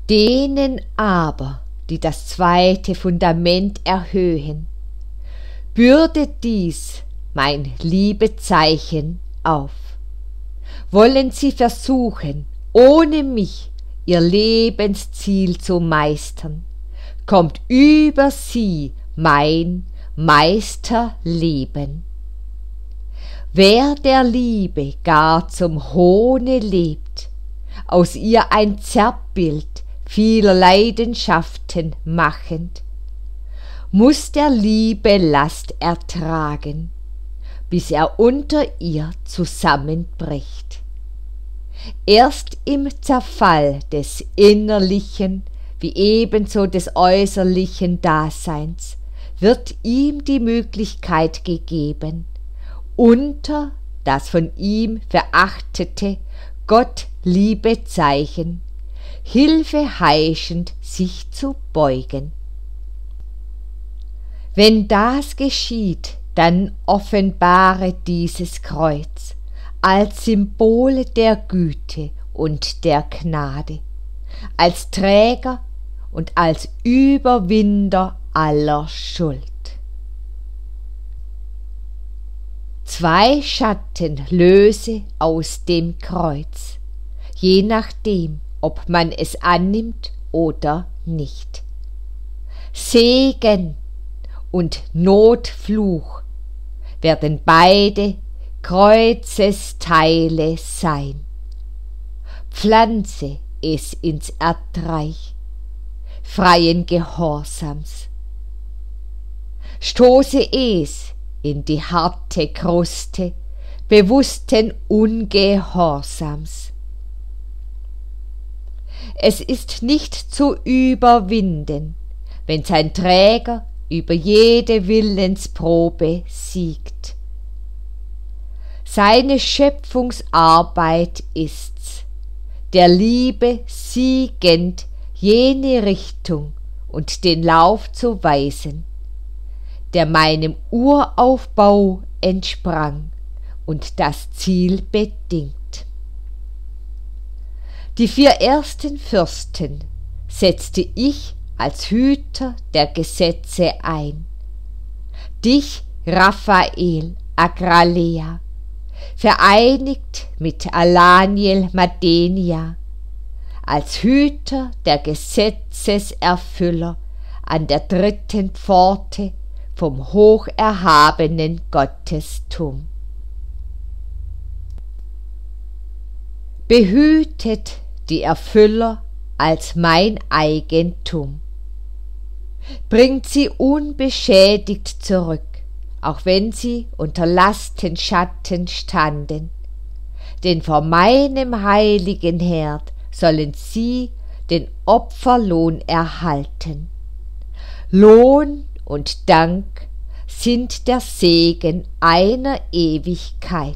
Denen aber, die das zweite Fundament erhöhen, bürdet dies mein Liebezeichen auf. Wollen sie versuchen, ohne mich ihr Lebensziel zu meistern, kommt über sie mein Meisterleben. Wer der Liebe gar zum Hohne lebt, aus ihr ein Zerrbild vieler Leidenschaften machend, muß der Liebe Last ertragen, bis er unter ihr zusammenbricht. Erst im Zerfall des innerlichen wie ebenso des äußerlichen Daseins wird ihm die Möglichkeit gegeben, unter das von ihm verachtete Gott-Liebe-Zeichen Hilfe heischend sich zu beugen. Wenn das geschieht, dann offenbare dieses Kreuz als Symbol der Güte und der Gnade, als Träger und als Überwinder aller Schuld. 2 Schatten löse aus dem Kreuz, je nachdem, ob man es annimmt oder nicht. Segen und Notfluch werden beide Kreuzesteile sein. Pflanze es ins Erdreich freien Gehorsams. Stoße es in die harte Kruste bewussten Ungehorsams. Es ist nicht zu überwinden, wenn sein Träger über jede Willensprobe siegt. Seine Schöpfungsarbeit ist's, der Liebe siegend jene Richtung und den Lauf zu weisen, der meinem Uraufbau entsprang und das Ziel bedingt. Die 4 ersten Fürsten setzte ich als Hüter der Gesetze ein. Dich, Raphael Agralea, vereinigt mit Alaniel Madenia, als Hüter der Gesetzeserfüller an der 3. Pforte vom hocherhabenen Gottestum. Behütet die Erfüller als mein Eigentum. Bringt sie unbeschädigt zurück, auch wenn sie unter Lastenschatten standen, denn vor meinem heiligen Herd sollen sie den Opferlohn erhalten. Lohn und Dank sind der Segen einer Ewigkeit.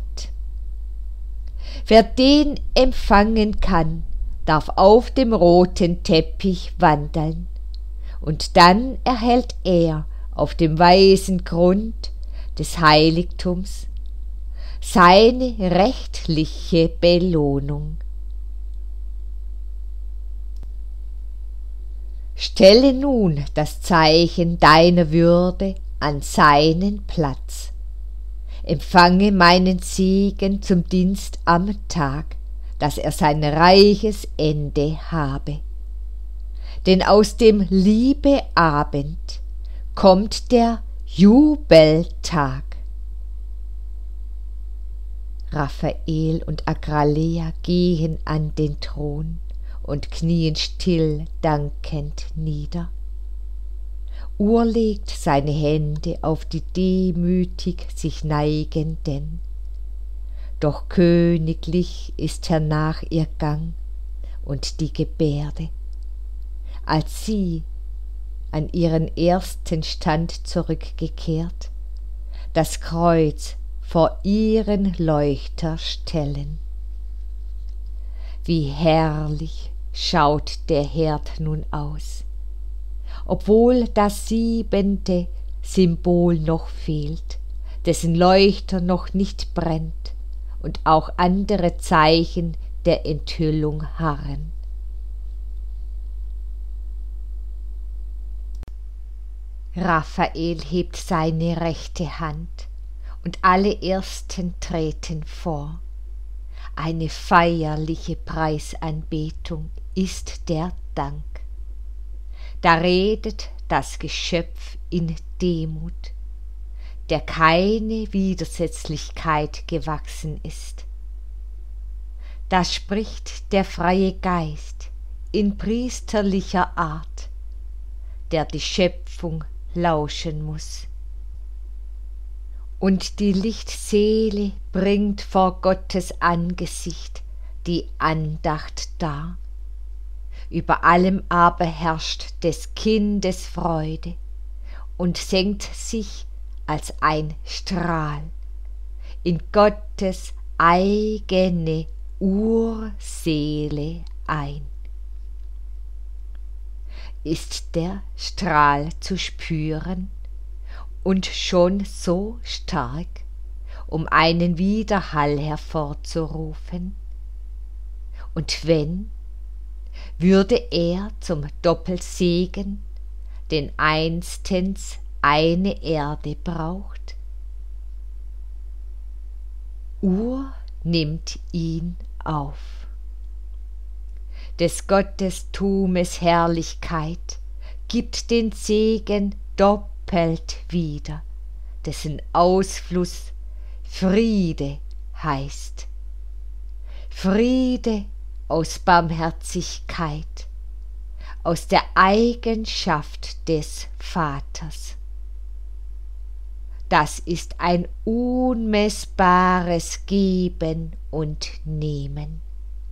Wer den empfangen kann, darf auf dem roten Teppich wandeln, und dann erhält er auf dem weißen Grund des Heiligtums seine rechtliche Belohnung. Stelle nun das Zeichen deiner Würde an seinen Platz. Empfange meinen Segen zum Dienst am Tag, dass er sein reiches Ende habe. Denn aus dem Liebeabend kommt der Jubeltag. Raphael und Agralea gehen an den Thron und knien still dankend nieder. Ur legt seine Hände auf die demütig sich Neigenden. Doch königlich ist hernach ihr Gang und die Gebärde, als sie an ihren ersten Stand zurückgekehrt, das Kreuz vor ihren Leuchter stellen. Wie herrlich schaut der Herd nun aus, obwohl das 7. Symbol noch fehlt, dessen Leuchter noch nicht brennt und auch andere Zeichen der Enthüllung harren. Raphael hebt seine rechte Hand und alle Ersten treten vor. Eine feierliche Preisanbetung ist der Dank. Da redet das Geschöpf in Demut, der keine Widersetzlichkeit gewachsen ist. Da spricht der freie Geist in priesterlicher Art, der die Schöpfung lauschen muß. Und die Lichtseele bringt vor Gottes Angesicht die Andacht dar. Über allem aber herrscht des Kindes Freude und senkt sich als ein Strahl in Gottes eigene Urseele ein. Ist der Strahl zu spüren und schon so stark, um einen Widerhall hervorzurufen? Und wenn, würde er zum Doppelsegen, den einstens eine Erde braucht? Ur nimmt ihn auf. Des Gottestumes Herrlichkeit gibt den Segen doppelt wieder, dessen Ausfluss Friede heißt. Friede aus Barmherzigkeit, aus der Eigenschaft des Vaters. Das ist ein unmessbares Geben und Nehmen.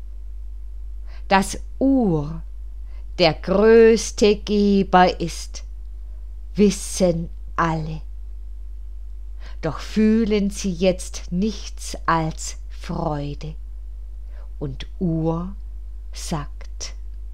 Das Ur der größte Geber ist, wissen alle. Doch fühlen sie jetzt nichts als Freude. Und Ur sagt: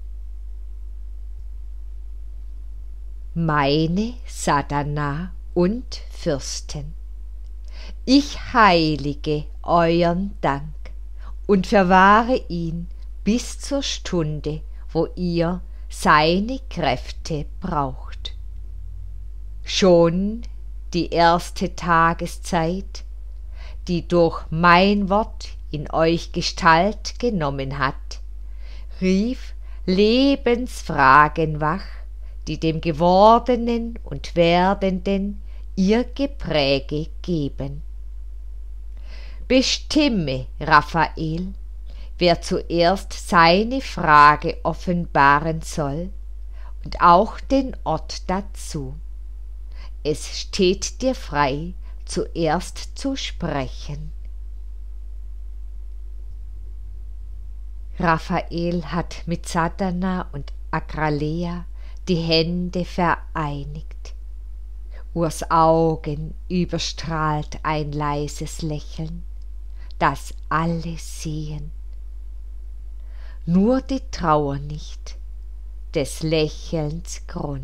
Meine Sadhana und Fürsten, ich heilige euren Dank und verwahre ihn bis zur Stunde, wo ihr seine Kräfte braucht. Schon die erste Tageszeit, die durch mein Wort in euch Gestalt genommen hat, rief Lebensfragen wach, die dem Gewordenen und Werdenden ihr Gepräge geben. Bestimme, Raphael, wer zuerst seine Frage offenbaren soll und auch den Ort dazu. Es steht dir frei, zuerst zu sprechen. Raphael hat mit Sadhana und Agralea die Hände vereinigt. Urs Augen überstrahlt ein leises Lächeln, das alle sehen. Nur die Trauer nicht, des Lächelns Grund.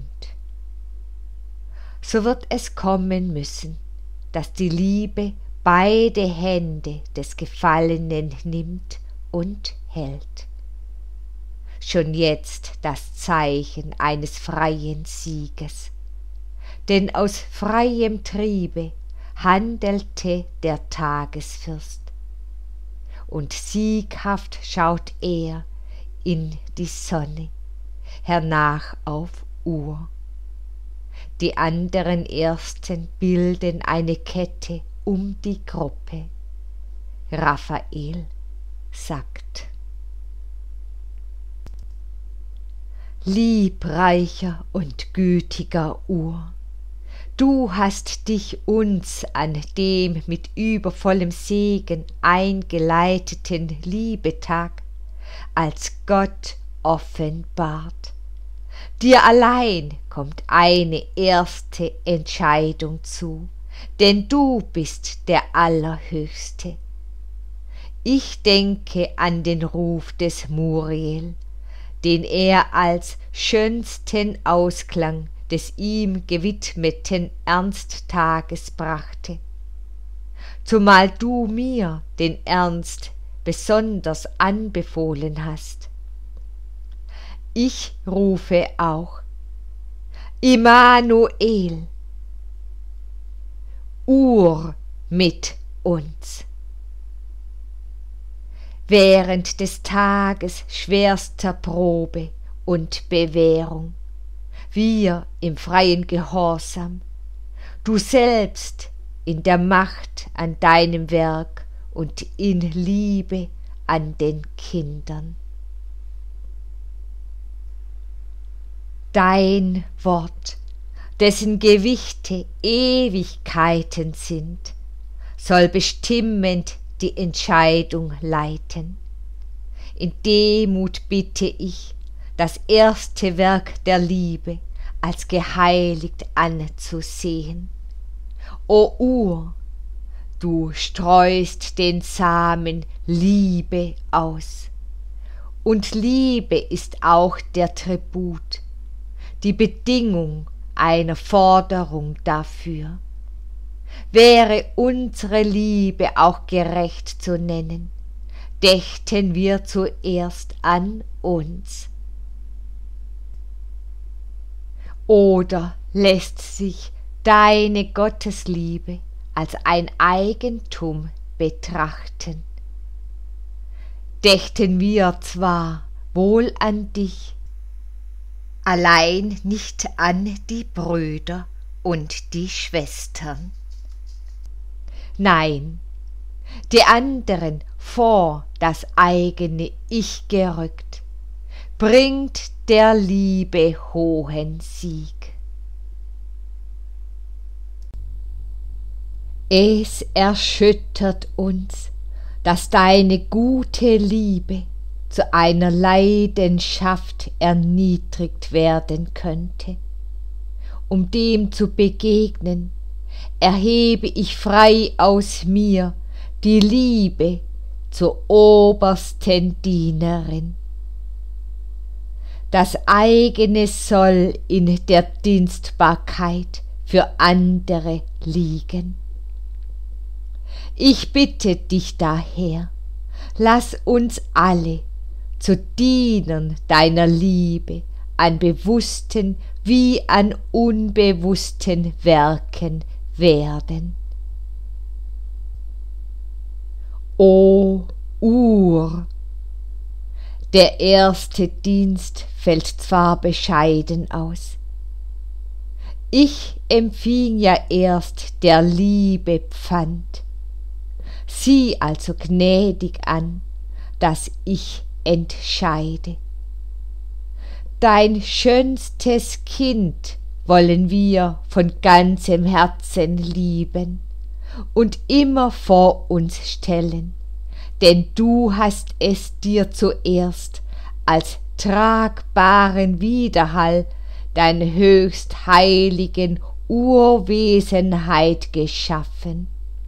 So wird es kommen müssen, dass die Liebe beide Hände des Gefallenen nimmt und hält. Schon jetzt das Zeichen eines freien Sieges, denn aus freiem Triebe handelte der Tagesfürst, und sieghaft schaut er in die Sonne, hernach auf Ur. Die anderen Ersten bilden eine Kette um die Gruppe. Raphael sagt: Liebreicher und gütiger Ur, du hast dich uns an dem mit übervollem Segen eingeleiteten Liebetag als Gott offenbart. Dir allein kommt eine erste Entscheidung zu, denn du bist der Allerhöchste. Ich denke an den Ruf des Muriel, den er als schönsten Ausklang des ihm gewidmeten Ernsttages brachte, zumal du mir den Ernst besonders anbefohlen hast. Ich rufe auch: Immanuel, Ur mit uns. Während des Tages schwerster Probe und Bewährung, wir im freien Gehorsam, du selbst in der Macht an deinem Werk und in Liebe an den Kindern. Dein Wort, dessen Gewichte Ewigkeiten sind, soll bestimmend die Entscheidung leiten. In Demut bitte ich, das erste Werk der Liebe als geheiligt anzusehen. O Ur, du streust den Samen Liebe aus, und Liebe ist auch der Tribut, die Bedingung einer Forderung dafür. Wäre unsere Liebe auch gerecht zu nennen, dächten wir zuerst an uns. Oder lässt sich deine Gottesliebe als ein Eigentum betrachten? Dächten wir zwar wohl an dich, allein nicht an die Brüder und die Schwestern. Nein, die anderen vor das eigene Ich gerückt, bringt der Liebe hohen Sieg. Es erschüttert uns, dass deine gute Liebe zu einer Leidenschaft erniedrigt werden könnte. Um dem zu begegnen, erhebe ich frei aus mir die Liebe zur obersten Dienerin. Das eigene soll in der Dienstbarkeit für andere liegen. Ich bitte dich daher, lass uns alle zu Dienern deiner Liebe an bewussten wie an unbewussten Werken werden. O Ur, der erste Dienst fällt zwar bescheiden aus. Ich empfing ja erst der Liebe Pfand. Sieh also gnädig an, dass ich entscheide. Dein schönstes Kind wollen wir von ganzem Herzen lieben und immer vor uns stellen, denn du hast es dir zuerst als tragbaren Widerhall deiner höchst heiligen Urwesenheit geschaffen.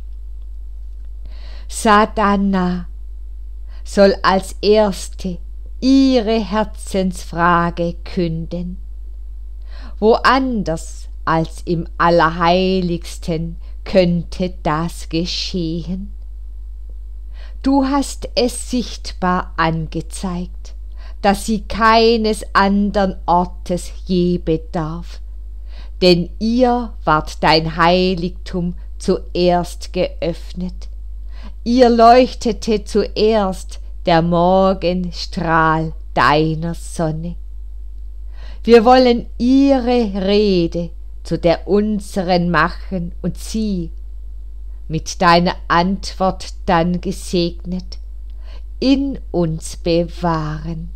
Sadhana soll als erste ihre Herzensfrage künden. Woanders als im Allerheiligsten könnte das geschehen. Du hast es sichtbar angezeigt, dass sie keines andern Ortes je bedarf, denn ihr ward dein Heiligtum zuerst geöffnet, ihr leuchtete zuerst der Morgenstrahl deiner Sonne. Wir wollen ihre Rede zu der unseren machen und sie, mit deiner Antwort dann gesegnet, in uns bewahren.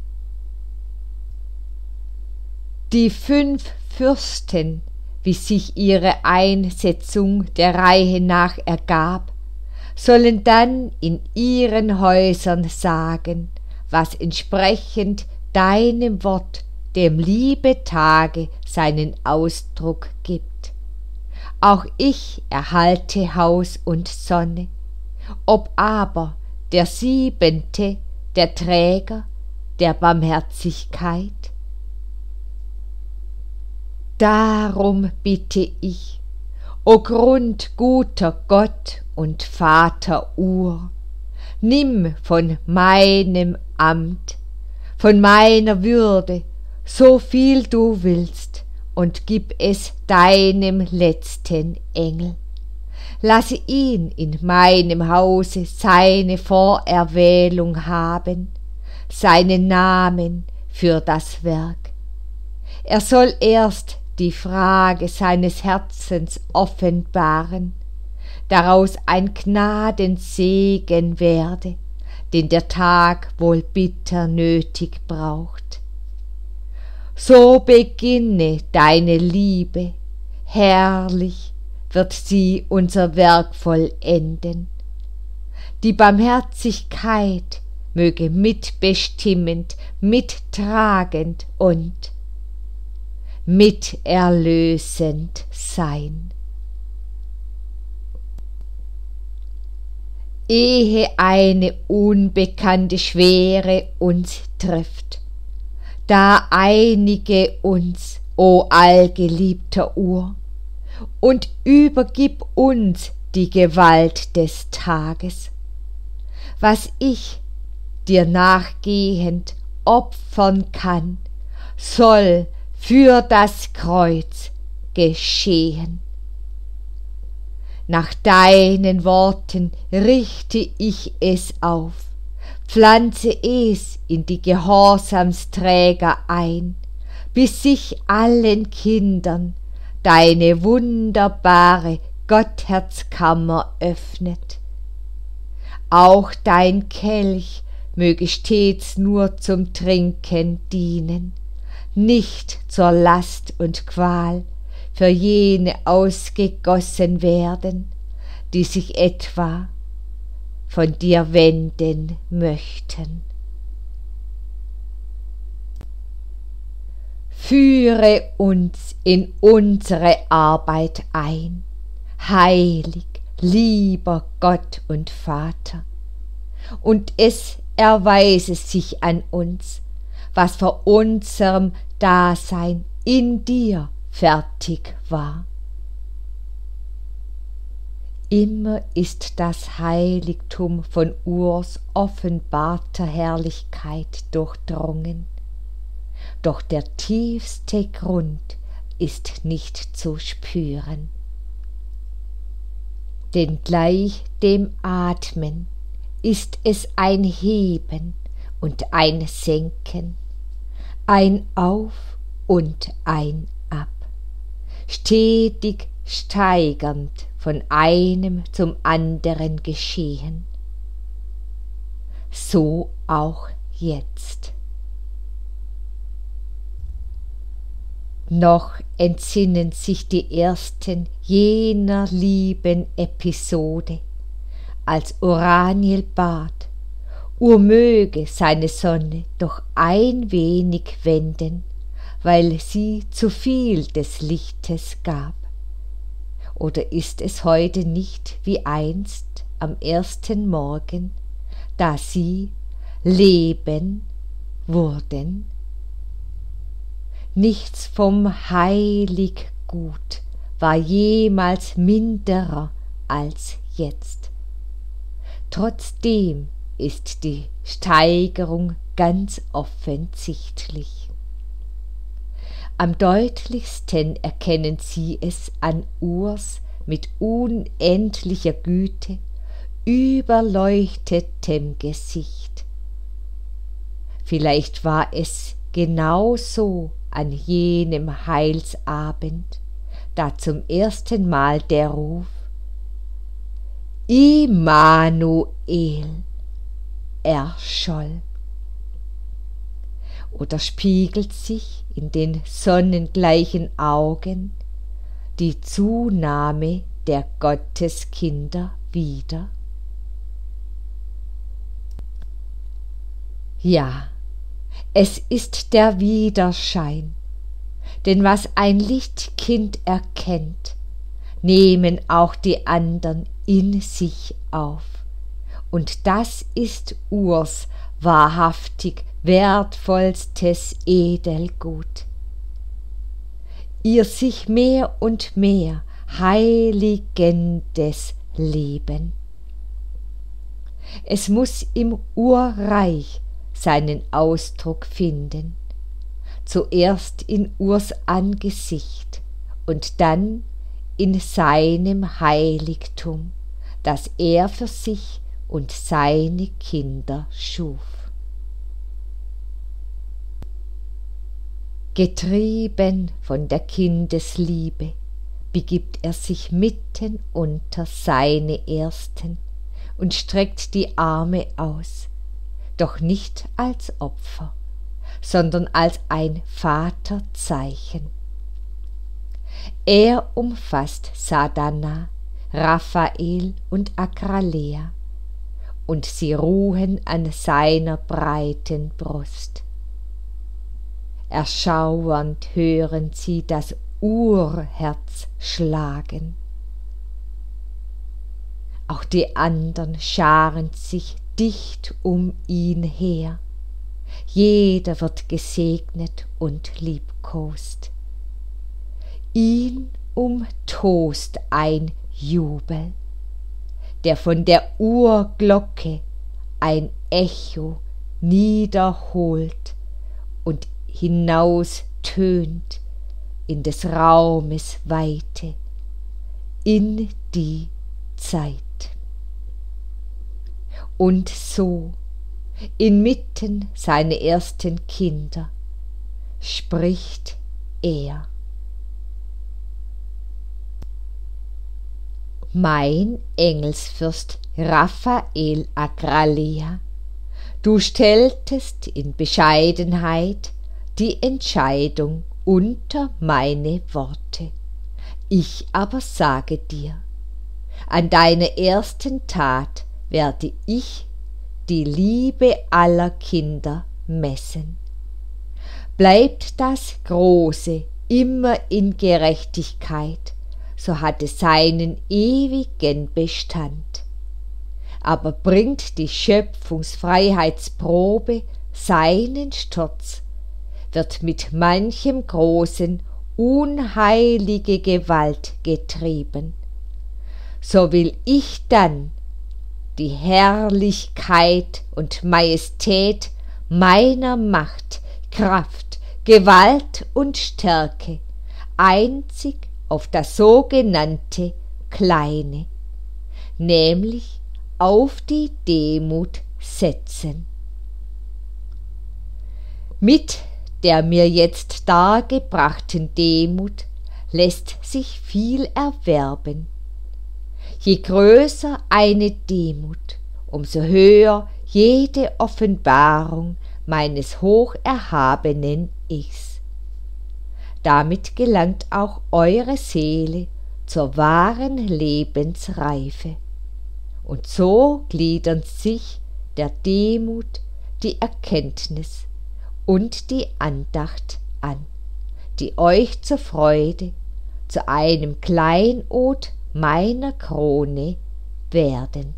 Die 5 Fürsten, wie sich ihre Einsetzung der Reihe nach ergab, sollen dann in ihren Häusern sagen, was entsprechend deinem Wort, dem Liebetage, seinen Ausdruck gibt. Auch ich erhalte Haus und Sonne, ob aber der 7., der Träger der Barmherzigkeit. Darum bitte ich, o grundguter Gott und Vater Ur, nimm von meinem Amt, von meiner Würde, so viel du willst und gib es deinem letzten Engel. Lasse ihn in meinem Hause seine Vorerwählung haben, seinen Namen für das Werk. Er soll erst die Frage seines Herzens offenbaren, daraus ein Gnadensegen werde, den der Tag wohl bitter nötig braucht. So beginne deine Liebe, herrlich wird sie unser Werk vollenden. Die Barmherzigkeit möge mitbestimmend, mittragend und miterlösend sein. Ehe eine unbekannte Schwere uns trifft, da einige uns, o allgeliebter Ur, und übergib uns die Gewalt des Tages, was ich dir nachgehend opfern kann, soll für das Kreuz geschehen. Nach deinen Worten richte ich es auf, pflanze es in die Gehorsamsträger ein, bis sich allen Kindern deine wunderbare Gottherzkammer öffnet. Auch dein Kelch möge stets nur zum Trinken dienen, nicht zur Last und Qual für jene ausgegossen werden, die sich etwa von dir wenden möchten. Führe uns in unsere Arbeit ein, heilig, lieber Gott und Vater, und es erweise sich an uns, was vor unserem Dasein in dir fertig war. Immer ist das Heiligtum von Urs offenbarter Herrlichkeit durchdrungen, doch der tiefste Grund ist nicht zu spüren. Denn gleich dem Atmen ist es ein Heben und ein Senken, ein Auf und ein Ab, stetig steigernd von einem zum anderen geschehen. So auch jetzt. Noch entsinnen sich die ersten jener lieben Episode, als Uraniel bat, möge seine Sonne doch ein wenig wenden, weil sie zu viel des Lichtes gab. Oder ist es heute nicht wie einst am ersten Morgen, da sie Leben wurden? Nichts vom Heiliggut war jemals minderer als jetzt. Trotzdem ist die Steigerung ganz offensichtlich. Am deutlichsten erkennen sie es an Urs mit unendlicher Güte überleuchtetem Gesicht. Vielleicht war es genau so an jenem Heilsabend, da zum ersten Mal der Ruf Immanuel erscholl. Oder spiegelt sich in den sonnengleichen Augen die Zunahme der Gotteskinder wider? Ja, es ist der Widerschein, denn was ein Lichtkind erkennt, nehmen auch die andern in sich auf, und das ist Urs wahrhaftig wertvollstes Edelgut. Ihr sich mehr und mehr heiligendes Leben. Es muß im Urreich seinen Ausdruck finden, zuerst in Urs Angesicht und dann in seinem Heiligtum, das er für sich und seine Kinder schuf. Getrieben von der Kindesliebe begibt er sich mitten unter seine Ersten und streckt die Arme aus, doch nicht als Opfer, sondern als ein Vaterzeichen. Er umfasst Sadhana, Raphael und Agralea, und sie ruhen an seiner breiten Brust. Erschauernd hören sie das Urherz schlagen. Auch die andern scharen sich dicht um ihn her. Jeder wird gesegnet und liebkost. Ihn umtost ein Jubel, der von der Uhrglocke ein Echo niederholt und hinaus tönt in des Raumes Weite, in die Zeit. Und so, inmitten seiner ersten Kinder, spricht er: Mein Engelsfürst Raphael Agralea, du stelltest in Bescheidenheit die Entscheidung unter meine Worte. Ich aber sage dir, an deiner ersten Tat werde ich die Liebe aller Kinder messen. Bleibt das Große immer in Gerechtigkeit, so hat es seinen ewigen Bestand. Aber bringt die Schöpfungsfreiheitsprobe seinen Sturz, wird mit manchem Großen unheilige Gewalt getrieben. So will ich dann die Herrlichkeit und Majestät meiner Macht, Kraft, Gewalt und Stärke einzig auf das sogenannte Kleine, nämlich auf die Demut setzen. Mit der mir jetzt dargebrachten Demut lässt sich viel erwerben. Je größer eine Demut, umso höher jede Offenbarung meines hocherhabenen Ichs. Damit gelangt auch eure Seele zur wahren Lebensreife. Und so gliedern sich der Demut die Erkenntnis und die Andacht an, die euch zur Freude, zu einem Kleinod meiner Krone werden.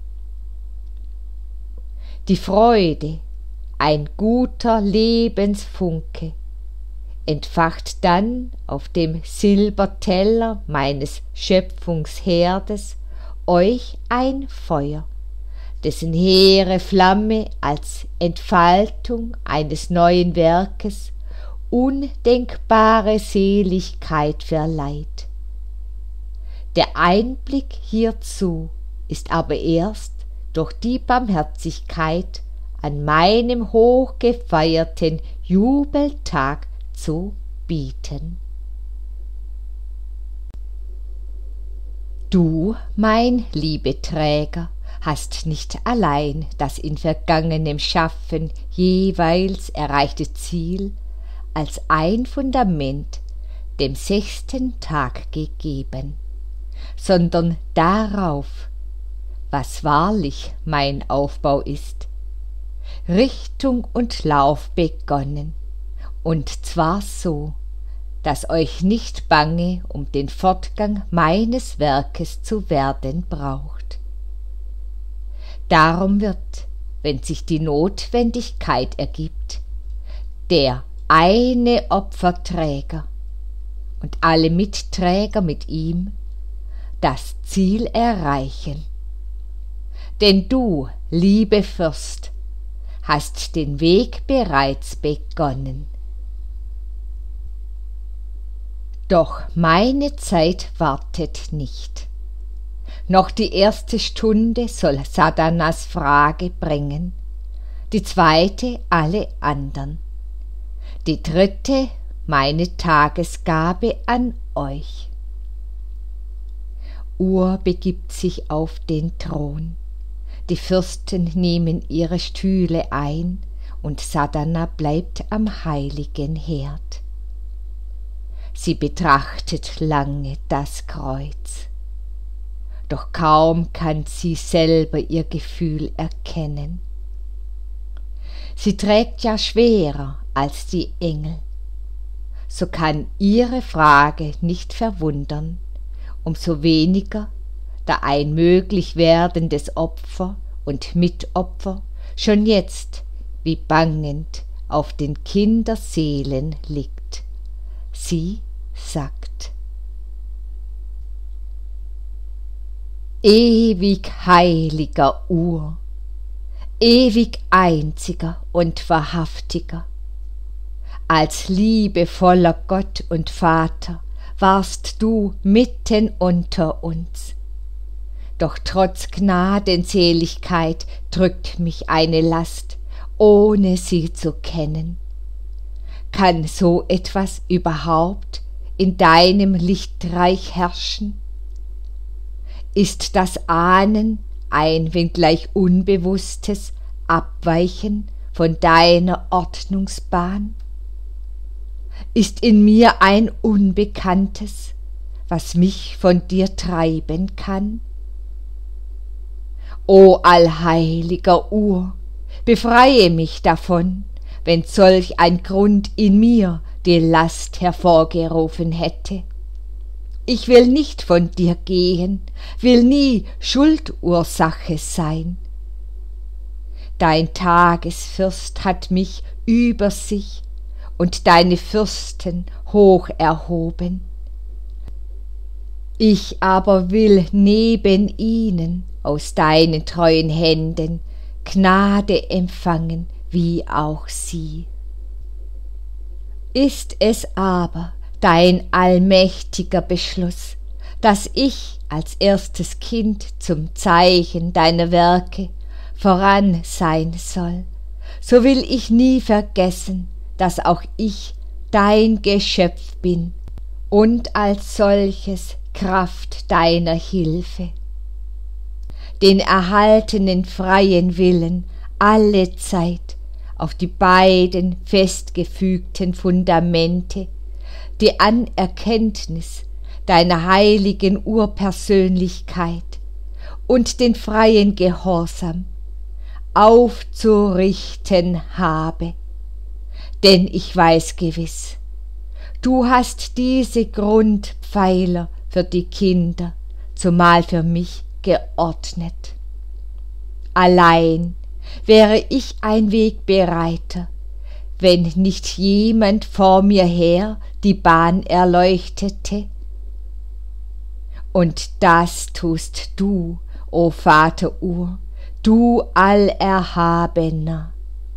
Die Freude, ein guter Lebensfunke, entfacht dann auf dem Silberteller meines Schöpfungsherdes euch ein Feuer, dessen hehre Flamme als Entfaltung eines neuen Werkes undenkbare Seligkeit verleiht. Der Einblick hierzu ist aber erst durch die Barmherzigkeit an meinem hochgefeierten Jubeltag zu bieten. Du, mein Liebeträger, hast nicht allein das in vergangenem Schaffen jeweils erreichte Ziel als ein Fundament dem 6. Tag gegeben, sondern darauf, was wahrlich mein Aufbau ist, Richtung und Lauf begonnen, und zwar so, dass euch nicht bange um den Fortgang meines Werkes zu werden braucht. Darum wird, wenn sich die Notwendigkeit ergibt, der eine Opferträger und alle Mitträger mit ihm das Ziel erreichen. Denn du, liebe Fürst, hast den Weg bereits begonnen. Doch meine Zeit wartet nicht. Noch die erste Stunde soll Sadanas Frage bringen, die zweite alle andern, die dritte meine Tagesgabe an euch. Ur begibt sich auf den Thron, die Fürsten nehmen ihre Stühle ein und Sadana bleibt am heiligen Herd. Sie betrachtet lange das Kreuz, doch kaum kann sie selber ihr Gefühl erkennen. Sie trägt ja schwerer als die Engel, so kann ihre Frage nicht verwundern, umso weniger, da ein möglich werdendes Opfer und Mitopfer schon jetzt wie bangend auf den Kinderseelen liegt. Sie sagt: Ewig heiliger Ur, ewig einziger und wahrhaftiger, als liebevoller Gott und Vater warst du mitten unter uns. Doch trotz Gnadenseligkeit drückt mich eine Last, ohne sie zu kennen. Kann so etwas überhaupt in deinem Lichtreich herrschen? Ist das Ahnen ein wenngleich unbewusstes Abweichen von deiner Ordnungsbahn? Ist in mir ein Unbekanntes, was mich von dir treiben kann? O allheiliger Ur, befreie mich davon, wenn solch ein Grund in mir die Last hervorgerufen hätte. Ich will nicht von dir gehen, will nie Schuldursache sein. Dein Tagesfürst hat mich über sich und deine Fürsten hoch erhoben. Ich aber will neben ihnen aus deinen treuen Händen Gnade empfangen, wie auch sie. Ist es aber dein allmächtiger Beschluss, dass ich als erstes Kind zum Zeichen deiner Werke voran sein soll, so will ich nie vergessen, dass auch ich dein Geschöpf bin und als solches Kraft deiner Hilfe. Den erhaltenen freien Willen alle Zeit auf die beiden festgefügten Fundamente, die Anerkenntnis deiner heiligen Urpersönlichkeit und den freien Gehorsam aufzurichten habe. Denn ich weiß gewiss, du hast diese Grundpfeiler für die Kinder, zumal für mich, geordnet. Allein wäre ich ein Wegbereiter, wenn nicht jemand vor mir her die Bahn erleuchtete. Und das tust du, o Vater Ur, du Allerhabener.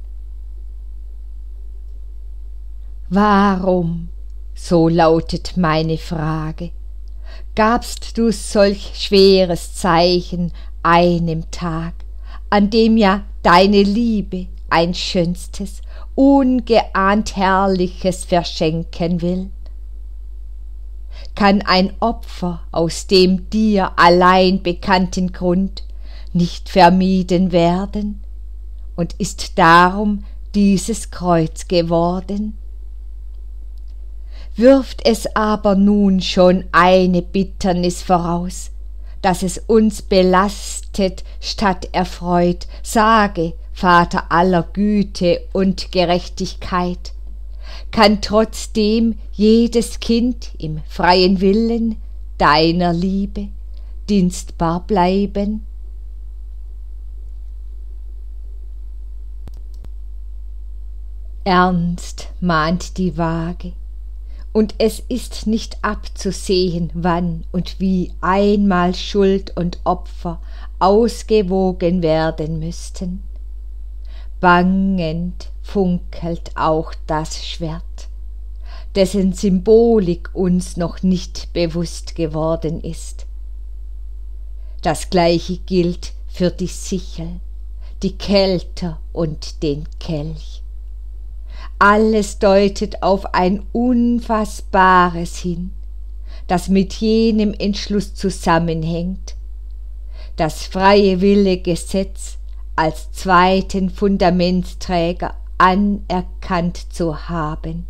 Warum, so lautet meine Frage, gabst du solch schweres Zeichen einem Tag, an dem ja deine Liebe ein schönstes, ungeahnt Herrliches verschenken will? Kann ein Opfer aus dem dir allein bekannten Grund nicht vermieden werden und ist darum dieses Kreuz geworden? Wirft es aber nun schon eine Bitternis voraus, dass es uns belastet statt erfreut, sage, Vater aller Güte und Gerechtigkeit, kann trotzdem jedes Kind im freien Willen deiner Liebe dienstbar bleiben? Ernst mahnt die Waage, und es ist nicht abzusehen, wann und wie einmal Schuld und Opfer ausgewogen werden müssten. Bangend funkelt auch das Schwert, dessen Symbolik uns noch nicht bewusst geworden ist. Das Gleiche gilt für die Sichel, die Kelter und den Kelch. Alles deutet auf ein Unfassbares hin, das mit jenem Entschluss zusammenhängt, das freie Wille-Gesetz als zweiten Fundamentsträger anerkannt zu haben.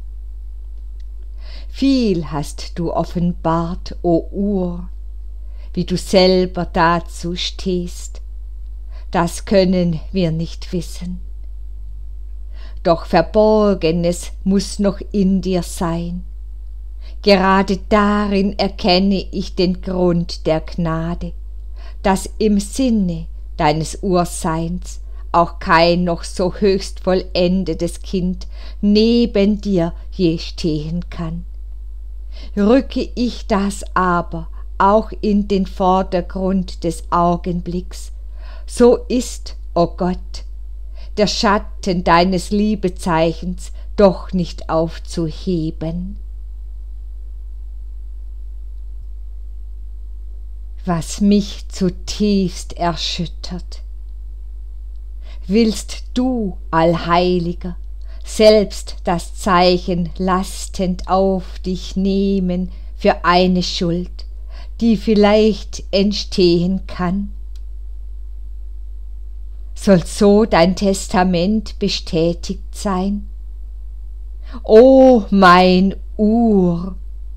Viel hast du offenbart, o Ur, wie du selber dazu stehst, das können wir nicht wissen. Doch Verborgenes muß noch in dir sein. Gerade darin erkenne ich den Grund der Gnade, dass im Sinne deines Urseins auch kein noch so höchst vollendetes Kind neben dir je stehen kann. Rücke ich das aber auch in den Vordergrund des Augenblicks, so ist, o Gott, der Schatten deines Liebezeichens doch nicht aufzuheben. Was mich zutiefst erschüttert, willst du, Allheiliger, selbst das Zeichen lastend auf dich nehmen für eine Schuld, die vielleicht entstehen kann? Soll so dein Testament bestätigt sein? O mein Ur!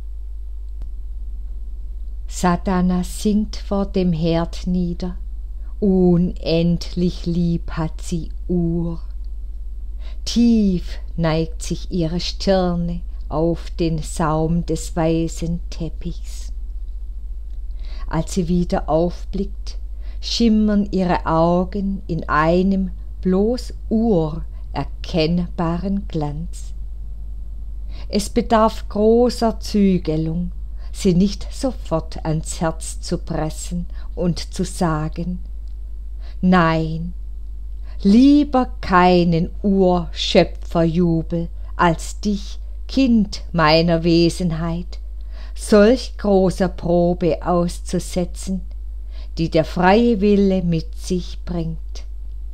Satana sinkt vor dem Herd nieder, unendlich lieb hat sie Ur. Tief neigt sich ihre Stirne auf den Saum des weißen Teppichs. Als sie wieder aufblickt, schimmern ihre Augen in einem bloß Ur erkennbaren Glanz. Es bedarf großer Zügelung, sie nicht sofort ans Herz zu pressen und zu sagen: Nein, lieber keinen Urschöpferjubel als dich, Kind meiner Wesenheit, solch großer Probe auszusetzen, die der freie Wille mit sich bringt.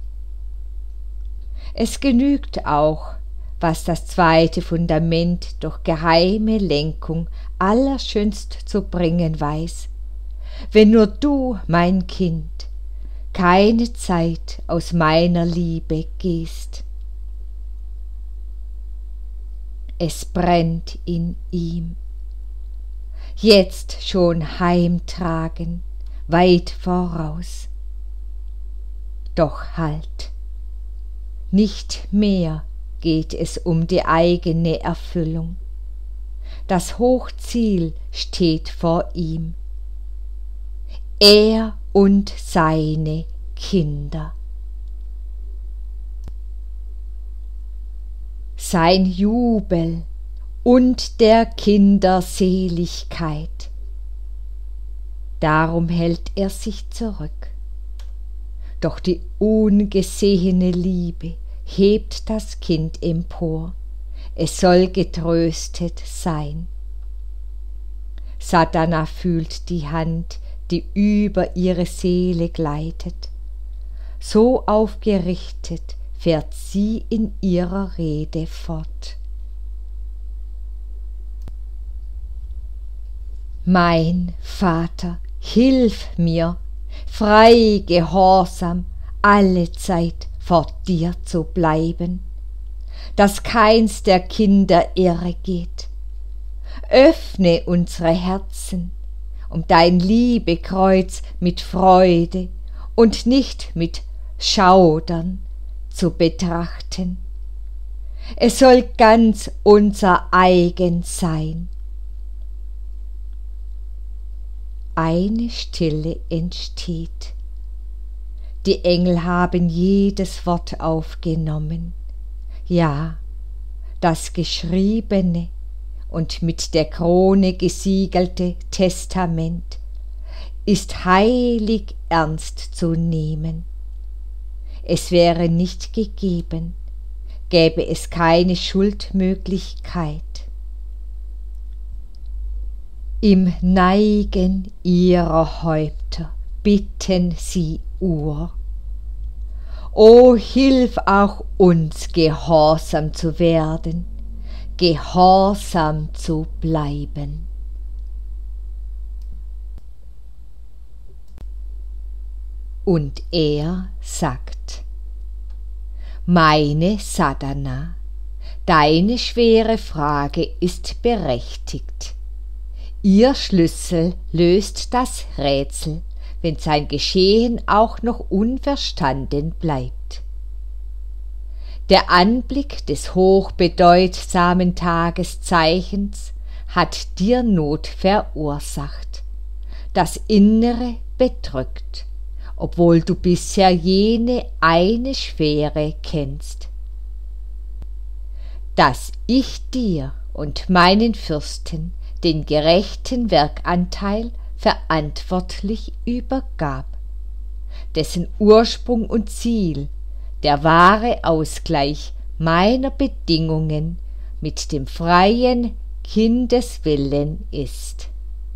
Es genügt auch, was das zweite Fundament durch geheime Lenkung allerschönst zu bringen weiß, wenn nur du, mein Kind, keine Zeit aus meiner Liebe gehst. Es brennt in ihm, jetzt schon heimtragen, weit voraus. Doch halt, nicht mehr geht es um die eigene Erfüllung. Das Hochziel steht vor ihm. Er und seine Kinder. Sein Jubel und der Kinder Seligkeit. Darum hält er sich zurück. Doch die ungesehene Liebe hebt das Kind empor, es soll getröstet sein. Satana fühlt die Hand, die über ihre Seele gleitet. So aufgerichtet fährt sie in ihrer Rede fort. Mein Vater, hilf mir, frei, gehorsam, allezeit vor dir zu bleiben, dass keins der Kinder irre geht. Öffne unsere Herzen, um dein Liebekreuz mit Freude und nicht mit Schaudern zu betrachten. Es soll ganz unser eigen sein. Eine Stille entsteht. Die Engel haben jedes Wort aufgenommen, ja, das geschriebene und mit der Krone gesiegelte Testament ist heilig ernst zu nehmen. Es wäre nicht gegeben, gäbe es keine Schuldmöglichkeit. Im Neigen ihrer Häupter bitten sie O hilf auch uns, gehorsam zu werden, gehorsam zu bleiben. Und er sagt: Meine Sadhana, deine schwere Frage ist berechtigt. Ihr Schlüssel löst das Rätsel, wenn sein Geschehen auch noch unverstanden bleibt. Der Anblick des hochbedeutsamen Tageszeichens hat dir Not verursacht. Das Innere bedrückt, obwohl du bisher jene eine Schwere kennst. Dass ich dir und meinen Fürsten den gerechten Werkanteil verantwortlich übergab, dessen Ursprung und Ziel der wahre Ausgleich meiner Bedingungen mit dem freien Kindeswillen ist.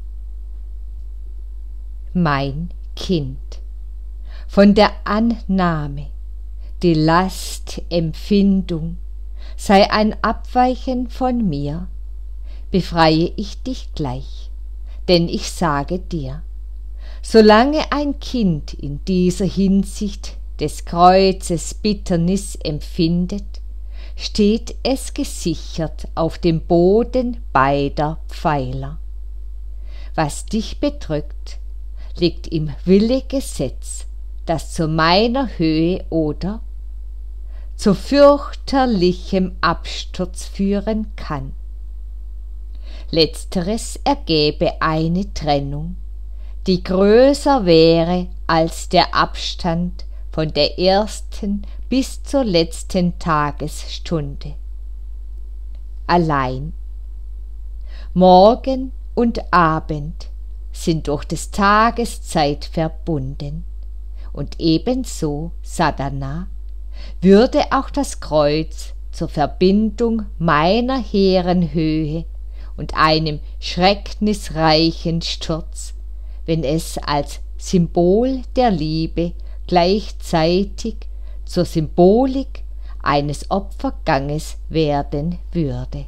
Mein Kind, von der Annahme, die Lastempfindung sei ein Abweichen von mir, befreie ich dich gleich, denn ich sage dir, solange ein Kind in dieser Hinsicht des Kreuzes Bitternis empfindet, steht es gesichert auf dem Boden beider Pfeiler. Was dich bedrückt, liegt im Willegesetz, das zu meiner Höhe oder zu fürchterlichem Absturz führen kann. Letzteres ergäbe eine Trennung, die größer wäre als der Abstand von der ersten bis zur letzten Tagesstunde. Allein Morgen und Abend sind durch des Tages Zeit verbunden, und ebenso, Sadhana, würde auch das Kreuz zur Verbindung meiner hehren Höhe und einem schrecknisreichen Sturz, wenn es als Symbol der Liebe gleichzeitig zur Symbolik eines Opferganges werden würde.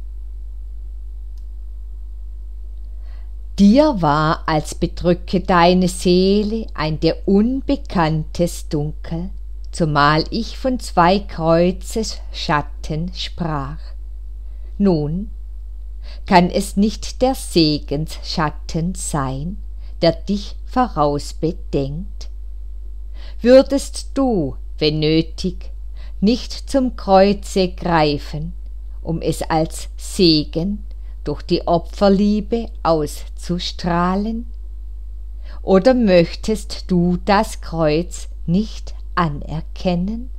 Dir war, als bedrücke deine Seele ein dir unbekanntes Dunkel, zumal ich von 2 Kreuzes Schatten sprach. Nun kann es nicht der Segensschatten sein, der dich vorausbedenkt? Würdest du, wenn nötig, nicht zum Kreuze greifen, um es als Segen durch die Opferliebe auszustrahlen? Oder möchtest du das Kreuz nicht anerkennen?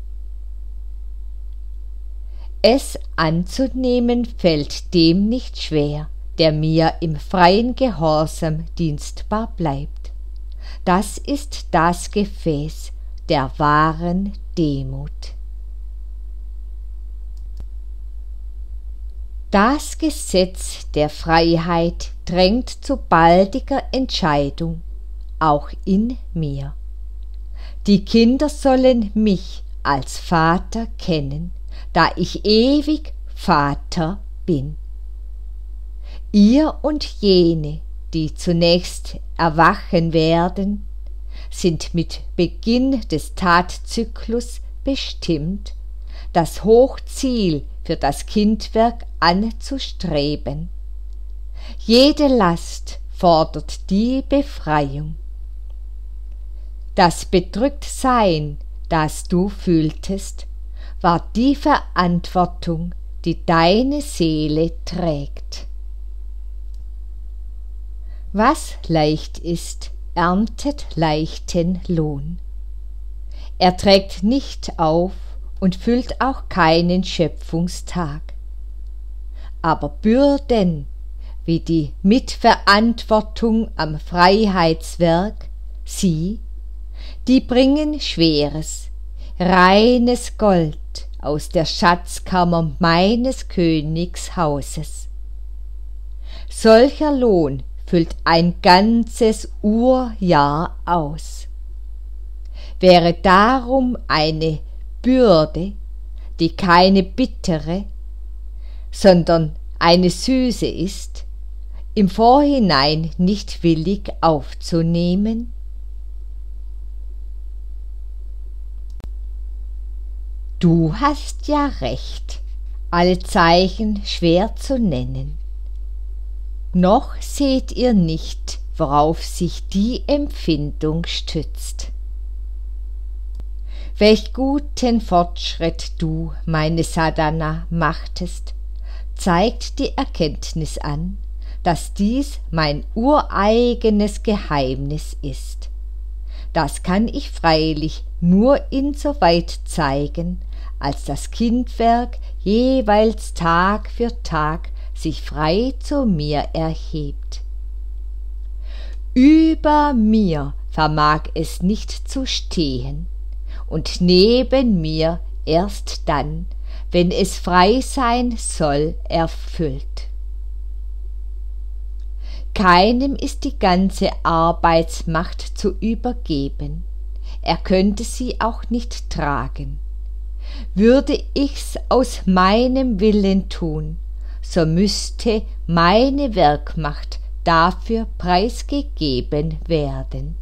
Es anzunehmen fällt dem nicht schwer, der mir im freien Gehorsam dienstbar bleibt. Das ist das Gefäß der wahren Demut. Das Gesetz der Freiheit drängt zu baldiger Entscheidung, auch in mir. Die Kinder sollen mich als Vater kennen, da ich ewig Vater bin. Ihr und jene, die zunächst erwachen werden, sind mit Beginn des Tatzyklus bestimmt, das Hochziel für das Kindwerk anzustreben. Jede Last fordert die Befreiung. Das Bedrücktsein, das du fühltest, war die Verantwortung, die deine Seele trägt. Was leicht ist, erntet leichten Lohn. Er trägt nicht auf und füllt auch keinen Schöpfungstag. Aber Bürden wie die Mitverantwortung am Freiheitswerk, die bringen schweres, reines Gold aus der Schatzkammer meines Königshauses. Solcher Lohn füllt ein ganzes Urjahr aus. Wäre darum eine Bürde, die keine bittere, sondern eine süße ist, im Vorhinein nicht willig aufzunehmen? Du hast ja recht, alle Zeichen schwer zu nennen. Noch seht ihr nicht, worauf sich die Empfindung stützt. Welch guten Fortschritt du, meine Sadhana, machtest, zeigt die Erkenntnis an, dass dies mein ureigenes Geheimnis ist. Das kann ich freilich nur insoweit zeigen, als das Kindwerk jeweils Tag für Tag sich frei zu mir erhebt. Über mir vermag es nicht zu stehen, und neben mir erst dann, wenn es frei sein soll, erfüllt. Keinem ist die ganze Arbeitsmacht zu übergeben, er könnte sie auch nicht tragen. Würde ich's aus meinem Willen tun, so müsste meine Werkmacht dafür preisgegeben werden.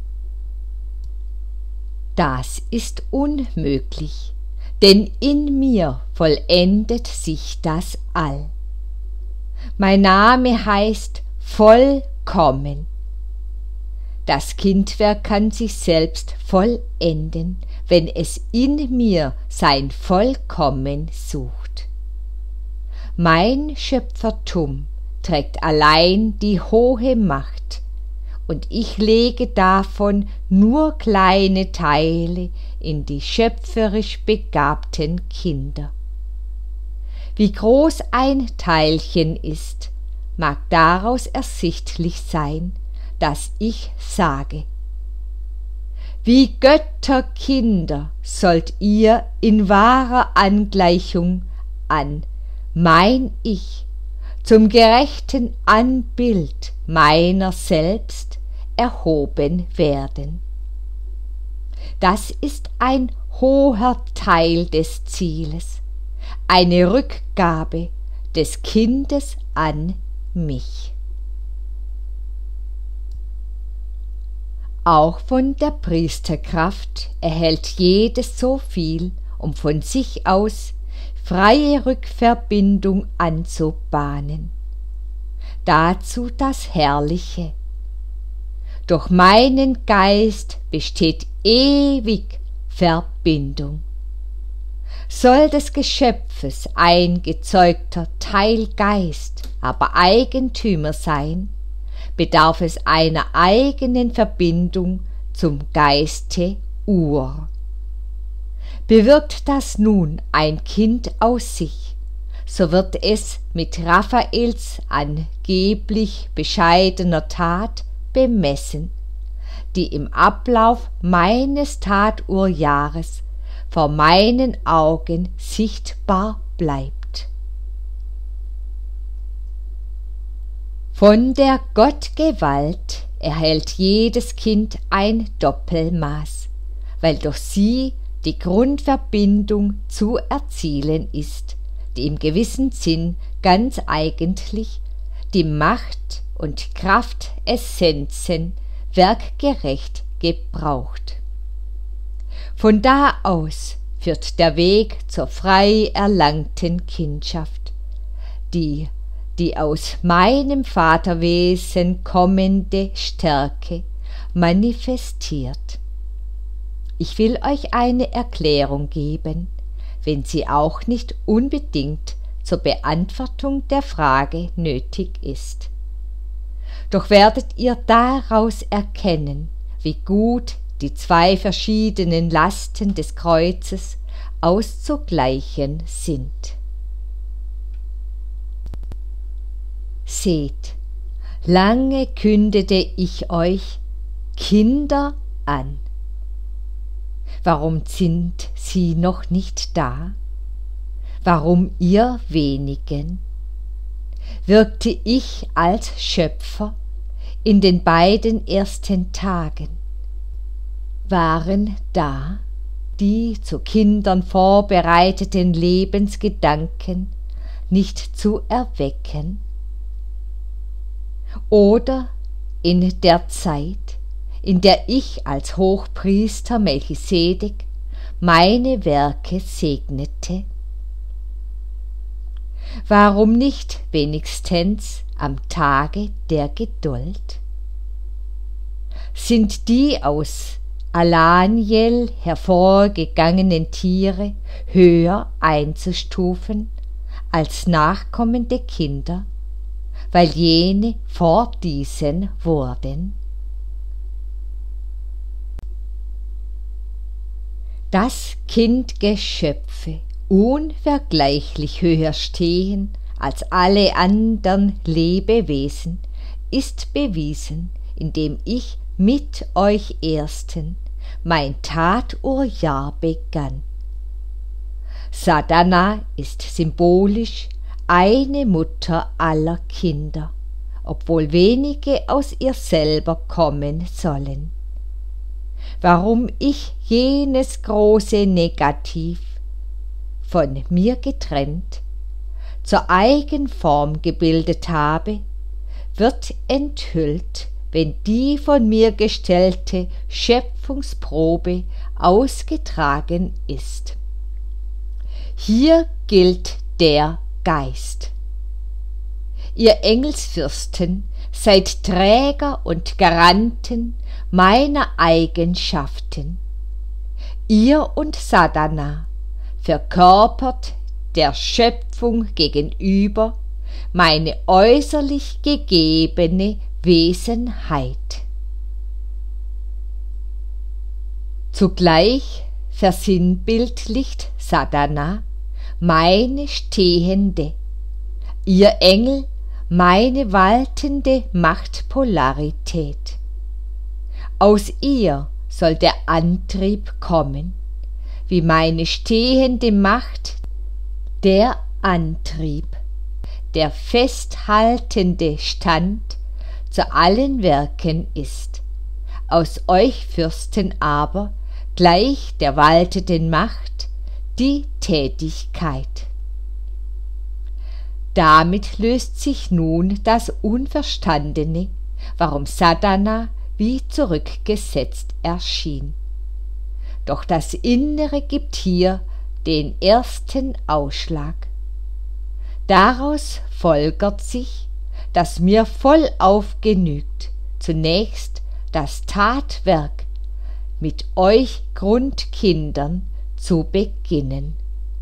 Das ist unmöglich, denn in mir vollendet sich das All. Mein Name heißt vollkommen. Das Kindwerk kann sich selbst vollenden, wenn es in mir sein Vollkommen sucht. Mein Schöpfertum trägt allein die hohe Macht, und ich lege davon nur kleine Teile in die schöpferisch begabten Kinder. Wie groß ein Teilchen ist, mag daraus ersichtlich sein, dass ich sage: Wie Götterkinder sollt ihr in wahrer Angleichung an mein Ich zum gerechten Anbild meiner selbst erhoben werden. Das ist ein hoher Teil des Zieles, eine Rückgabe des Kindes an mich. Auch von der Priesterkraft erhält jedes so viel, um von sich aus freie Rückverbindung anzubahnen. Dazu das Herrliche: Durch meinen Geist besteht ewig Verbindung. Soll des Geschöpfes ein gezeugter Teilgeist aber Eigentümer sein, bedarf es einer eigenen Verbindung zum Geiste Ur. Bewirkt das nun ein Kind aus sich, so wird es mit Raphaels angeblich bescheidener Tat bemessen, die im Ablauf meines Taturjahres vor meinen Augen sichtbar bleibt. Von der Gottgewalt erhält jedes Kind ein Doppelmaß, weil durch sie die Grundverbindung zu erzielen ist, die im gewissen Sinn ganz eigentlich die Macht- und Kraftessenzen werkgerecht gebraucht. Von da aus führt der Weg zur frei erlangten Kindschaft, die aus meinem Vaterwesen kommende Stärke manifestiert. Ich will euch eine Erklärung geben, wenn sie auch nicht unbedingt zur Beantwortung der Frage nötig ist. Doch werdet ihr daraus erkennen, wie gut die zwei verschiedenen Lasten des Kreuzes auszugleichen sind. Seht, lange kündete ich euch Kinder an. Warum sind sie noch nicht da? Warum ihr wenigen? wirkte ich als Schöpfer in den beiden ersten Tagen. Waren da die zu Kindern vorbereiteten Lebensgedanken nicht zu erwecken? Oder in der Zeit, in der ich als Hochpriester Melchisedek meine Werke segnete? Warum nicht wenigstens am Tage der Geduld? Sind die aus Alaniel hervorgegangenen Tiere höher einzustufen als nachkommende Kinder, weil jene vor diesen wurden? Dass Kindgeschöpfe unvergleichlich höher stehen als alle andern Lebewesen, ist bewiesen, indem ich mit euch Ersten mein Tatuhrjahr begann. Sadhana ist symbolisch eine Mutter aller Kinder, obwohl wenige aus ihr selber kommen sollen. Warum ich jenes große Negativ, von mir getrennt, zur Eigenform gebildet habe, wird enthüllt, wenn die von mir gestellte Schöpfungsprobe ausgetragen ist. Hier gilt der Geist. Ihr Engelsfürsten seid Träger und Garanten meiner Eigenschaften. Ihr und Sadhana verkörpert der Schöpfung gegenüber meine äußerlich gegebene Wesenheit. Zugleich versinnbildlicht Sadhana meine stehende, ihr Engel meine waltende Machtpolarität. Aus ihr soll der Antrieb kommen, wie meine stehende Macht der Antrieb, der festhaltende Stand zu allen Werken ist. Aus euch Fürsten aber gleich der waltenden Macht die Tätigkeit. Damit löst sich nun das Unverstandene, warum Sadhana wie zurückgesetzt erschien. Doch das Innere gibt hier den ersten Ausschlag. Daraus folgert sich, dass mir vollauf genügt, zunächst das Tatwerk mit euch Grundkindern zu beginnen.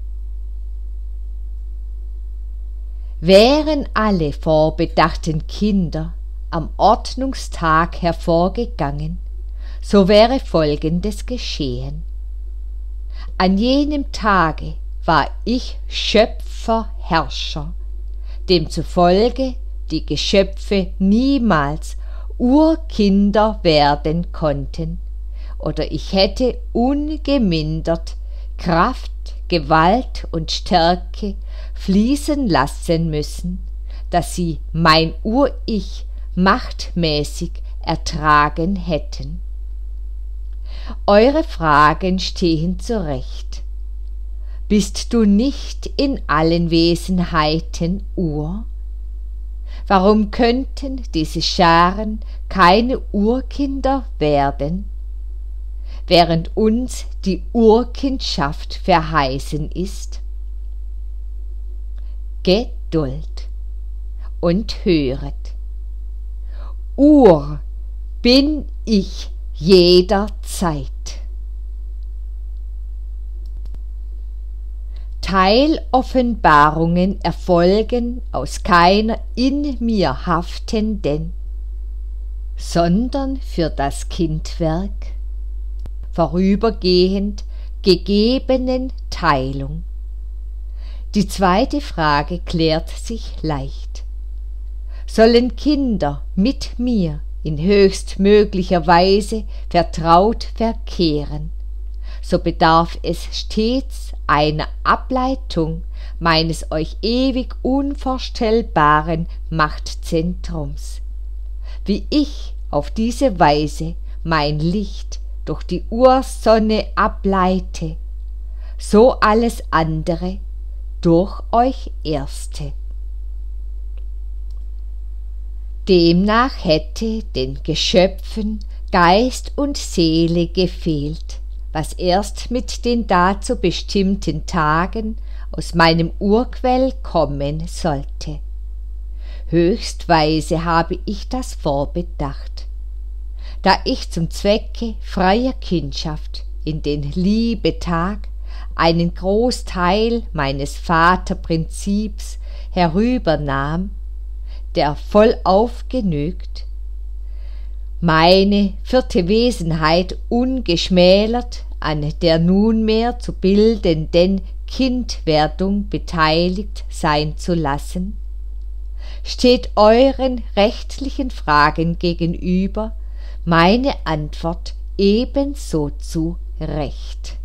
Wären alle vorbedachten Kinder am Ordnungstag hervorgegangen, so wäre Folgendes geschehen. An jenem Tage war ich Schöpfer-Herrscher, demzufolge die Geschöpfe niemals Urkinder werden konnten, oder ich hätte ungemindert Kraft, Gewalt und Stärke fließen lassen müssen, dass sie mein Ur-Ich machtmäßig ertragen hätten. Eure Fragen stehen zurecht. Bist du nicht in allen Wesenheiten Ur? Warum könnten diese Scharen keine Urkinder werden, während uns die Urkindschaft verheißen ist? Geduld und höret. Ur bin ich jederzeit. Teiloffenbarungen erfolgen aus keiner in mir haftenden, sondern für das Kindwerk vorübergehend gegebenen Teilung. Die zweite Frage klärt sich leicht. Sollen Kinder mit mir in höchstmöglicher Weise vertraut verkehren, so bedarf es stets einer Ableitung meines euch ewig unvorstellbaren Machtzentrums. Wie ich auf diese Weise mein Licht durch die Ursonne ableite, so alles andere durch euch erste. Demnach hätte den Geschöpfen Geist und Seele gefehlt, was erst mit den dazu bestimmten Tagen aus meinem Urquell kommen sollte. Höchstweise habe ich das vorbedacht, da ich zum Zwecke freier Kindschaft in den Liebetag einen Großteil meines Vaterprinzips herübernahm, der vollauf genügt, meine vierte Wesenheit ungeschmälert an der nunmehr zu bildenden Kindwerdung beteiligt sein zu lassen, steht euren rechtlichen Fragen gegenüber meine Antwort ebenso zu Recht.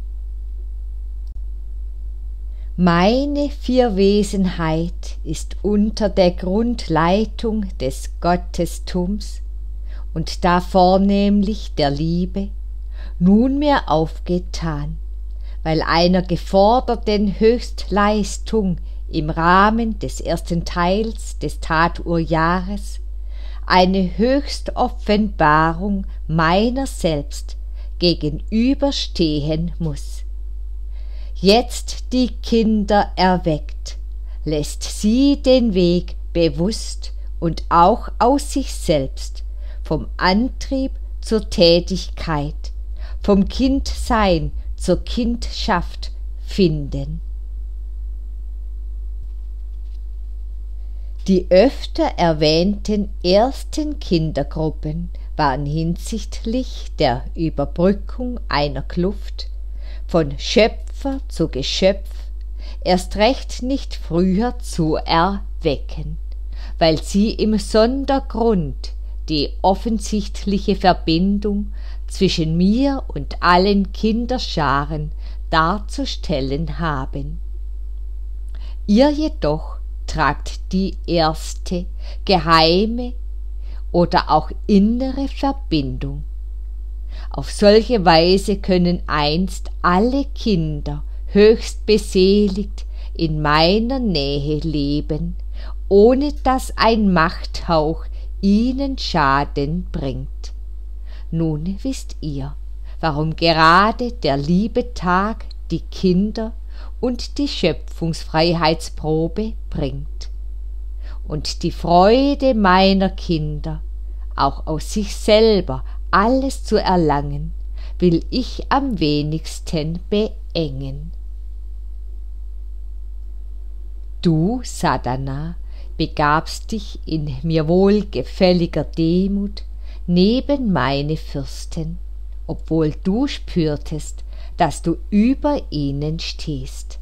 Meine Vierwesenheit ist unter der Grundleitung des Gottestums und da vornehmlich der Liebe nunmehr aufgetan, weil einer geforderten Höchstleistung im Rahmen des ersten Teils des Taturjahres eine Höchstoffenbarung meiner selbst gegenüberstehen muß. Jetzt die Kinder erweckt, lässt sie den Weg bewusst und auch aus sich selbst vom Antrieb zur Tätigkeit, vom Kindsein zur Kindschaft finden. Die öfter erwähnten ersten Kindergruppen waren hinsichtlich der Überbrückung einer Kluft von Schöpfer zu Geschöpf erst recht nicht früher zu erwecken, weil sie im Sondergrund die offensichtliche Verbindung zwischen mir und allen Kinderscharen darzustellen haben. Ihr jedoch tragt die erste, geheime oder auch innere Verbindung. Auf solche Weise können einst alle Kinder höchst beseligt in meiner Nähe leben, ohne dass ein Machthauch ihnen Schaden bringt. Nun wisst ihr, warum gerade der Liebetag die Kinder und die Schöpfungsfreiheitsprobe bringt. Und die Freude meiner Kinder, auch aus sich selber alles zu erlangen, will ich am wenigsten beengen. Du, Sadhana, begabst dich in mir wohlgefälliger Demut neben meine Fürsten, obwohl du spürtest, dass du über ihnen stehst.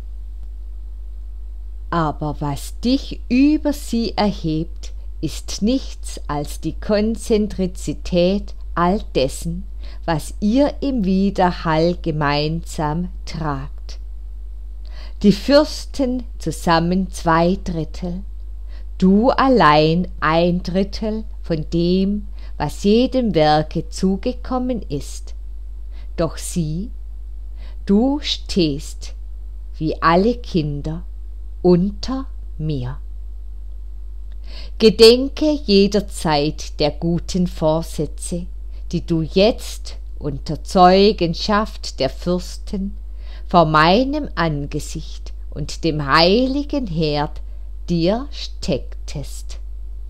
Aber was dich über sie erhebt, ist nichts als die Konzentrizität all dessen, was ihr im Widerhall gemeinsam tragt. Die Fürsten zusammen 2/3, du allein 1/3 von dem, was jedem Werke zugekommen ist. Doch sieh, du stehst, wie alle Kinder, unter mir. Gedenke jederzeit der guten Vorsätze, die du jetzt unter Zeugenschaft der Fürsten vor meinem Angesicht und dem heiligen Herd dir stecktest.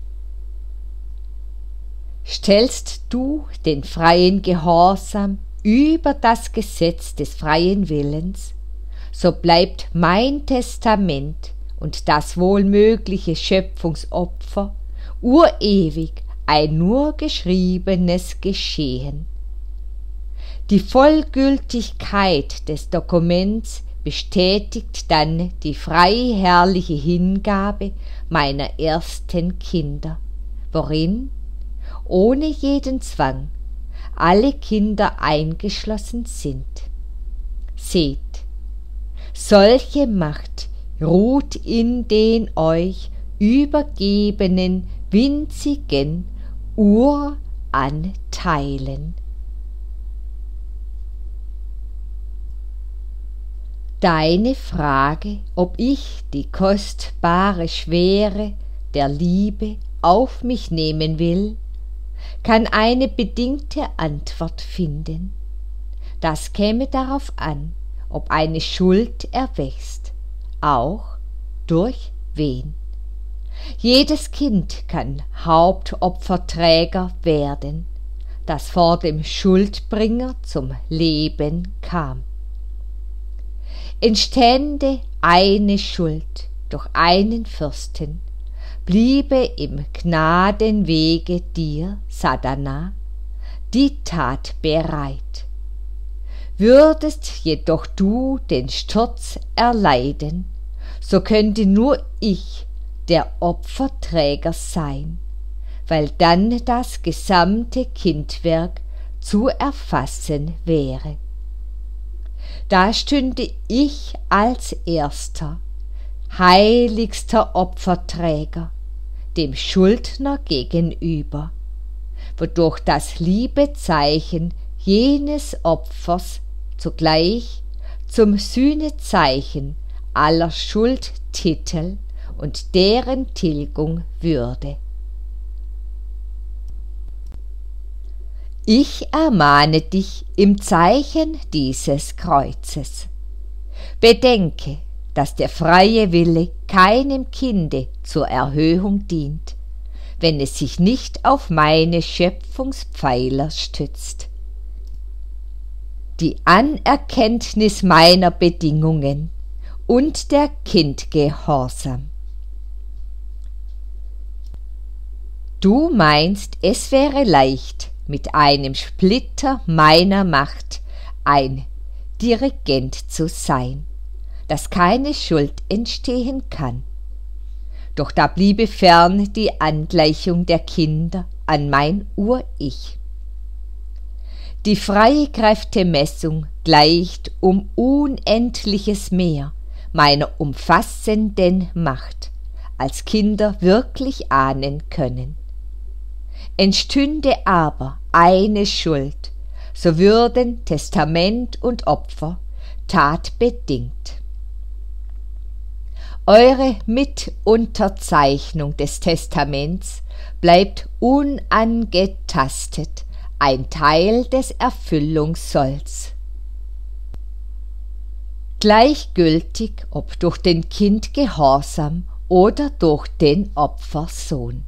Stellst du den freien Gehorsam über das Gesetz des freien Willens, so bleibt mein Testament und das wohlmögliche Schöpfungsopfer urewig ein nur geschriebenes Geschehen. Die Vollgültigkeit des Dokuments bestätigt dann die freiherrliche Hingabe meiner ersten Kinder, worin, ohne jeden Zwang, alle Kinder eingeschlossen sind. seht, solche Macht ruht in den euch übergebenen winzigen Uranteilen. Deine Frage, ob ich die kostbare Schwere der Liebe auf mich nehmen will, kann eine bedingte Antwort finden. Das käme darauf an, ob eine Schuld erwächst, auch durch wen. Jedes Kind kann Hauptopferträger werden, das vor dem Schuldbringer zum Leben kam. Entstände eine Schuld durch einen Fürsten, bliebe im Gnadenwege dir, Sadhana, die Tat bereit. Würdest jedoch du den Sturz erleiden, so könnte nur ich der Opferträger sein, weil dann das gesamte Kindwerk zu erfassen wäre. Da stünde ich als erster, heiligster Opferträger dem Schuldner gegenüber, wodurch das Liebezeichen jenes Opfers zugleich zum Sühnezeichen aller Schuldtitel und deren Tilgung würde. Ich ermahne dich im Zeichen dieses Kreuzes. Bedenke, dass der freie Wille keinem Kinde zur Erhöhung dient, wenn es sich nicht auf meine Schöpfungspfeiler stützt. Die Anerkenntnis meiner Bedingungen und der Kindgehorsam. Du meinst, es wäre leicht, mit einem Splitter meiner Macht ein Dirigent zu sein, dass keine Schuld entstehen kann. Doch da bliebe fern die Angleichung der Kinder an mein Ur-Ich. Die freie Kräftemessung gleicht um Unendliches mehr meiner umfassenden Macht, als Kinder wirklich ahnen können. Entstünde aber eine Schuld, so würden Testament und Opfer tatbedingt. Eure Mitunterzeichnung des Testaments bleibt unangetastet, ein Teil des Erfüllungssolls. Gleichgültig, ob durch den Kindgehorsam oder durch den Opfersohn.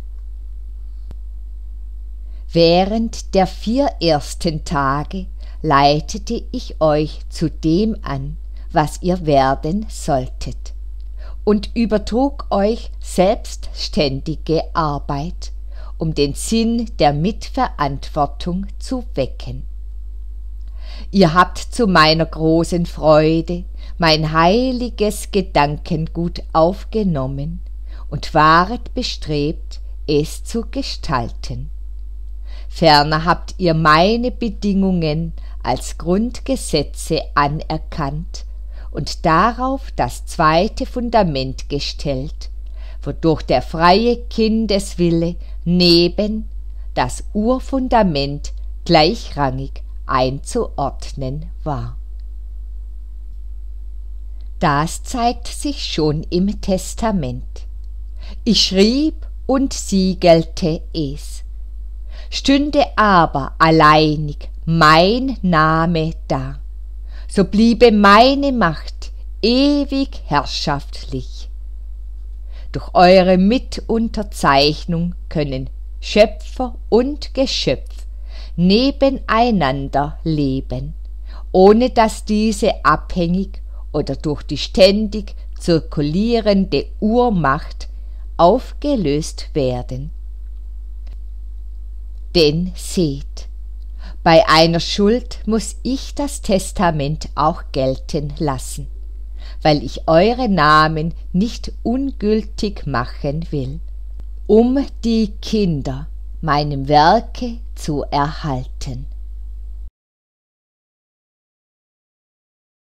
Während der 4 ersten Tage leitete ich euch zu dem an, was ihr werden solltet, und übertrug euch selbstständige Arbeit, um den Sinn der Mitverantwortung zu wecken. Ihr habt zu meiner großen Freude mein heiliges Gedankengut aufgenommen und waret bestrebt, es zu gestalten. Ferner habt ihr meine Bedingungen als Grundgesetze anerkannt und darauf das 2. Fundament gestellt, wodurch der freie Kindeswille neben das Urfundament gleichrangig einzuordnen war. Das zeigt sich schon im Testament. Ich schrieb und siegelte es. Stünde aber alleinig mein Name da, so bliebe meine Macht ewig herrschaftlich. Durch eure Mitunterzeichnung können Schöpfer und Geschöpf nebeneinander leben, ohne dass diese abhängig oder durch die ständig zirkulierende Urmacht aufgelöst werden. Denn seht, bei einer Schuld muss ich das Testament auch gelten lassen, weil ich eure Namen nicht ungültig machen will, um die Kinder meinem Werke zu erhalten.